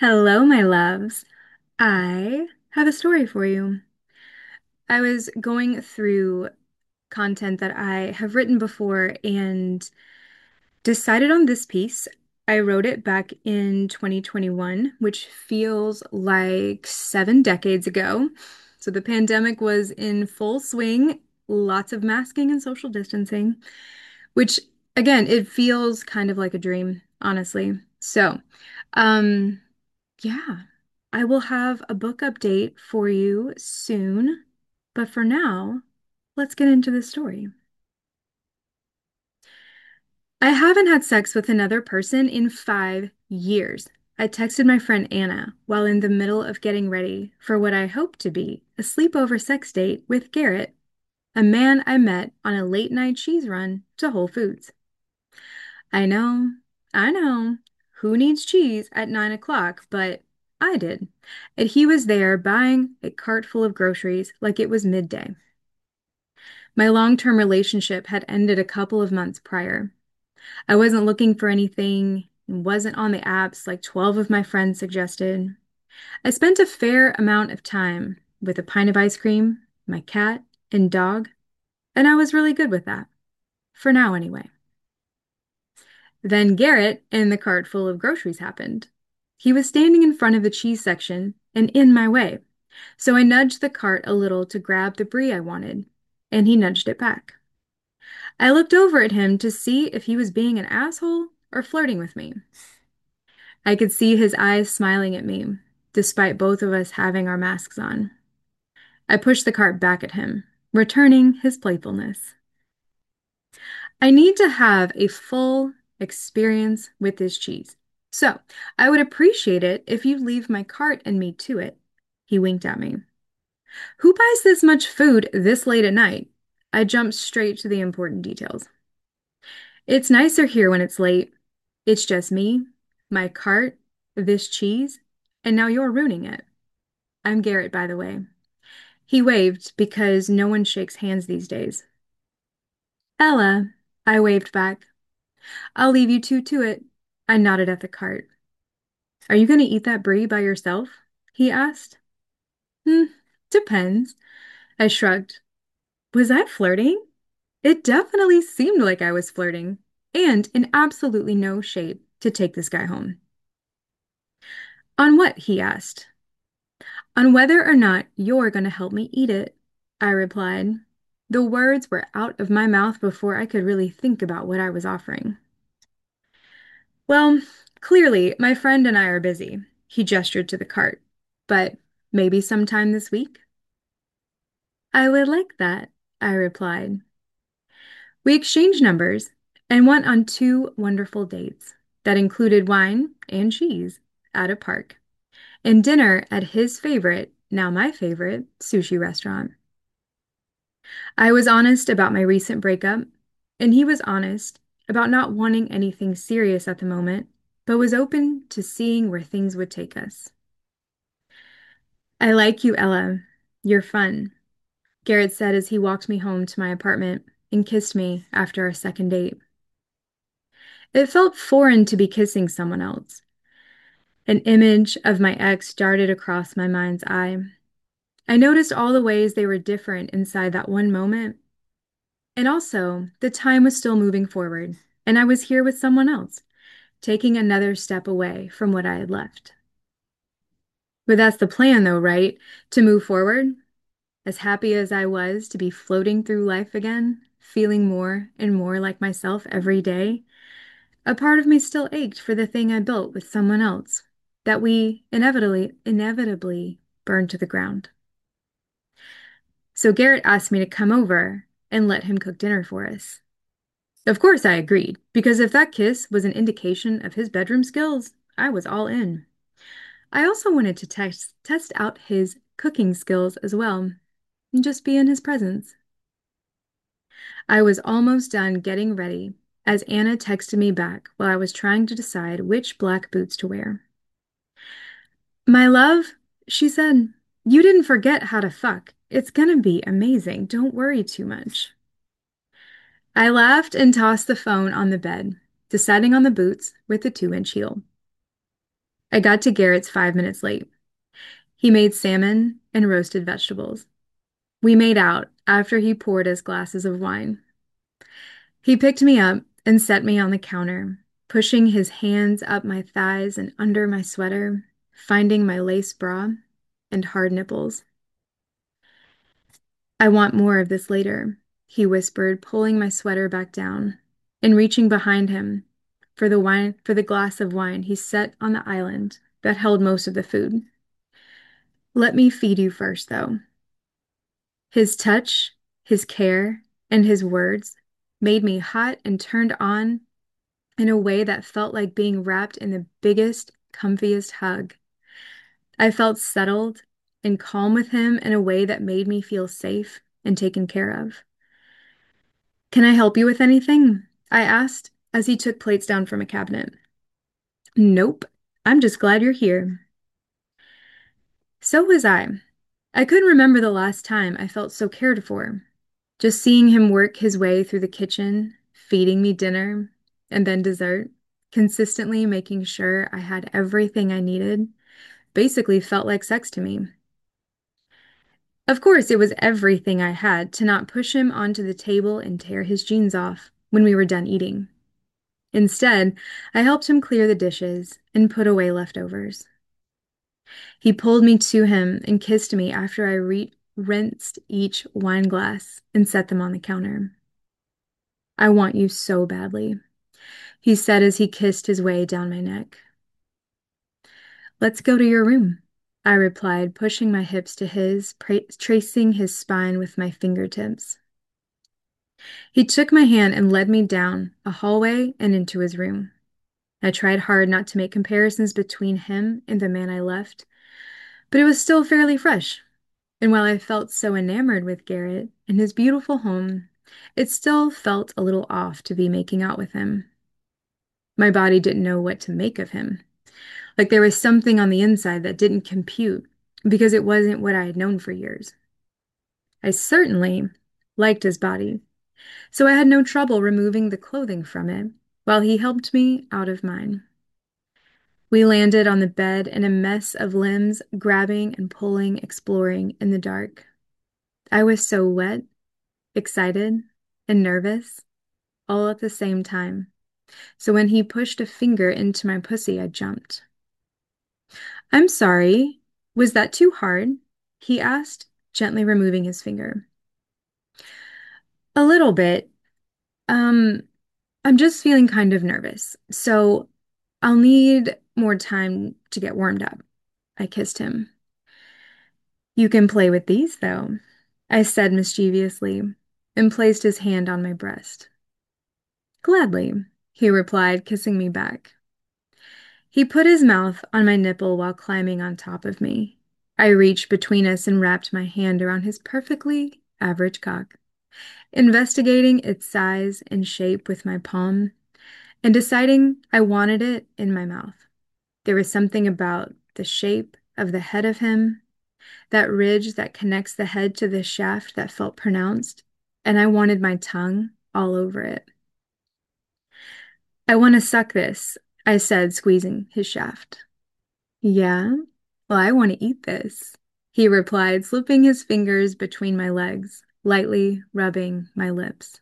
Hello, my loves. I have a story for you. I was going through content that I have written before and decided on this piece. I wrote it back in 2021, which feels like 7 decades ago. So the pandemic was in full swing, lots of masking and social distancing, which again, it feels kind of like a dream, honestly. Um, yeah, I will have a book update for you soon. But for now, let's get into the story. I haven't had sex with another person in 5 years. I texted my friend Anna while in the middle of getting ready for what I hoped to be a sleepover sex date with Garrett, a man I met on a late night cheese run to Whole Foods. I know, I know. Who needs cheese at 9 o'clock? But I did. And he was there buying a cart full of groceries like it was midday. My long-term relationship had ended a couple of months prior. I wasn't looking for anything, and wasn't on the apps like 12 of my friends suggested. I spent a fair amount of time with a pint of ice cream, my cat, and dog, and I was really good with that. For now, anyway. Then Garrett and the cart full of groceries happened. He was standing in front of the cheese section and in my way, so I nudged the cart a little to grab the brie I wanted, and he nudged it back. I looked over at him to see if he was being an asshole or flirting with me. I could see his eyes smiling at me, despite both of us having our masks on. I pushed the cart back at him, returning his playfulness. I need to have a full experience with this cheese. So, I would appreciate it if you leave my cart and me to it. He winked at me. Who buys this much food this late at night? I jumped straight to the important details. It's nicer here when it's late. It's just me, my cart, this cheese, and now you're ruining it. I'm Garrett, by the way. He waved because no one shakes hands these days. Ella, I waved back. I'll leave you two to it. I nodded at the cart. Are you going to eat that brie by yourself? He asked. Hmm, depends. I shrugged. Was I flirting? It definitely seemed like I was flirting, and in absolutely no shape to take this guy home. On what? He asked. On whether or not you're going to help me eat it, I replied. The words were out of my mouth before I could really think about what I was offering. Well, clearly, my friend and I are busy. He gestured to the cart. But maybe sometime this week? I would like that, I replied. We exchanged numbers and went on two wonderful dates that included wine and cheese at a park and dinner at his favorite, now my favorite, sushi restaurant. I was honest about my recent breakup, and he was honest about not wanting anything serious at the moment, but was open to seeing where things would take us. I like you, Ella. You're fun, Garrett said as he walked me home to my apartment and kissed me after our second date. It felt foreign to be kissing someone else. An image of my ex darted across my mind's eye. I noticed all the ways they were different inside that one moment. And also, the time was still moving forward, and I was here with someone else, taking another step away from what I had left. But that's the plan, though, right? To move forward. As happy as I was to be floating through life again, feeling more and more like myself every day, a part of me still ached for the thing I built with someone else that we inevitably burned to the ground. So Garrett asked me to come over and let him cook dinner for us. Of course, I agreed, because if that kiss was an indication of his bedroom skills, I was all in. I also wanted to test out his cooking skills as well, and just be in his presence. I was almost done getting ready as Anna texted me back while I was trying to decide which black boots to wear. My love, she said, you didn't forget how to fuck. It's gonna be amazing. Don't worry too much. I laughed and tossed the phone on the bed, deciding on the boots with the 2-inch heel. I got to Garrett's 5 minutes late. He made salmon and roasted vegetables. We made out after he poured us glasses of wine. He picked me up and set me on the counter, pushing his hands up my thighs and under my sweater, finding my lace bra and hard nipples. I want more of this later, he whispered, pulling my sweater back down and reaching behind him for the glass of wine he set on the island that held most of the food. Let me feed you first, though. His touch, his care, and his words made me hot and turned on in a way that felt like being wrapped in the biggest, comfiest hug. I felt settled and calm with him in a way that made me feel safe and taken care of. Can I help you with anything? I asked as he took plates down from a cabinet. Nope, I'm just glad you're here. So was I. I couldn't remember the last time I felt so cared for. Just seeing him work his way through the kitchen, feeding me dinner and then dessert, consistently making sure I had everything I needed, basically felt like sex to me. Of course, it was everything I had to not push him onto the table and tear his jeans off when we were done eating. Instead, I helped him clear the dishes and put away leftovers. He pulled me to him and kissed me after I rinsed each wine glass and set them on the counter. I want you so badly, he said as he kissed his way down my neck. Let's go to your room, I replied, pushing my hips to his, tracing his spine with my fingertips. He took my hand and led me down a hallway and into his room. I tried hard not to make comparisons between him and the man I left, but it was still fairly fresh. And while I felt so enamored with Garrett and his beautiful home, it still felt a little off to be making out with him. My body didn't know what to make of him. Like there was something on the inside that didn't compute because it wasn't what I had known for years. I certainly liked his body, so I had no trouble removing the clothing from it while he helped me out of mine. We landed on the bed in a mess of limbs, grabbing and pulling, exploring in the dark. I was so wet, excited, and nervous, all at the same time. So when he pushed a finger into my pussy, I jumped. I'm sorry. Was that too hard? He asked, gently removing his finger. A little bit. Um, I'm just feeling kind of nervous, so I'll need more time to get warmed up. I kissed him. You can play with these, though, I said mischievously, and placed his hand on my breast. Gladly, he replied, kissing me back. He put his mouth on my nipple while climbing on top of me. I reached between us and wrapped my hand around his perfectly average cock, investigating its size and shape with my palm and deciding I wanted it in my mouth. There was something about the shape of the head of him, that ridge that connects the head to the shaft that felt pronounced, and I wanted my tongue all over it. I want to suck this, I said, squeezing his shaft. Yeah? Well, I want to eat this, he replied, slipping his fingers between my legs, lightly rubbing my lips.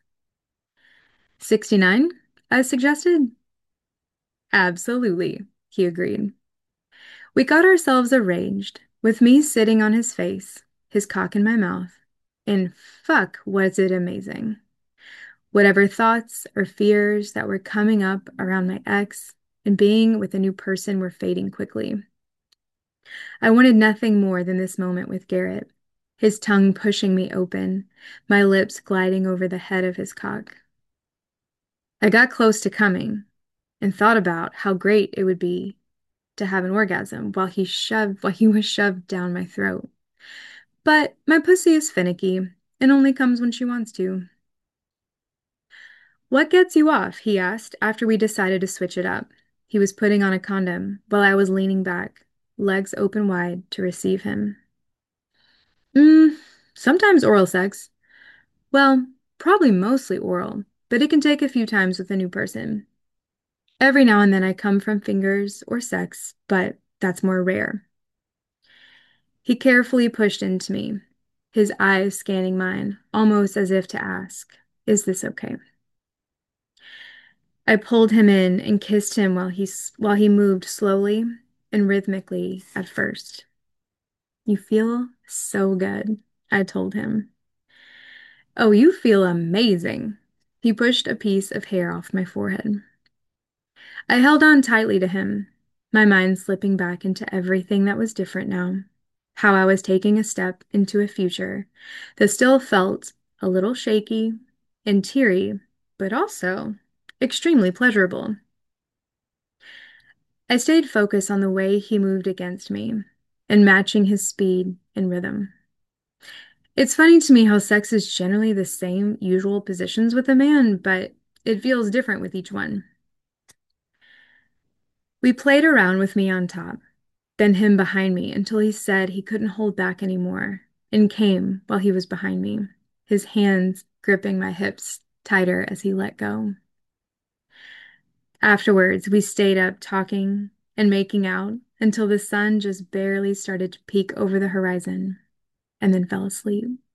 69? I suggested. Absolutely, he agreed. We got ourselves arranged, with me sitting on his face, his cock in my mouth, and fuck, was it amazing. Whatever thoughts or fears that were coming up around my ex and being with a new person were fading quickly. I wanted nothing more than this moment with Garrett, his tongue pushing me open, my lips gliding over the head of his cock. I got close to coming and thought about how great it would be to have an orgasm while he was shoved down my throat. But my pussy is finicky and only comes when she wants to. What gets you off? He asked after we decided to switch it up. He was putting on a condom while I was leaning back, legs open wide to receive him. Mm, sometimes oral sex. Well, probably mostly oral, but it can take a few times with a new person. Every now and then I come from fingers or sex, but That's more rare. He carefully pushed into me, his eyes scanning mine, almost as if to ask, "Is this okay?" I pulled him in and kissed him while he moved slowly and rhythmically at first. "You feel so good," I told him. "Oh, you feel amazing." He pushed a piece of hair off my forehead. I held on tightly to him, my mind slipping back into everything that was different now. How I was taking a step into a future that still felt a little shaky and teary, but also extremely pleasurable. I stayed focused on the way he moved against me and matching his speed and rhythm. It's funny to me how sex is generally the same usual positions with a man, but it feels different with each one. We played around with me on top, then him behind me until he said he couldn't hold back anymore and came while he was behind me, his hands gripping my hips tighter as he let go. Afterwards, we stayed up talking and making out until the sun just barely started to peek over the horizon and then fell asleep.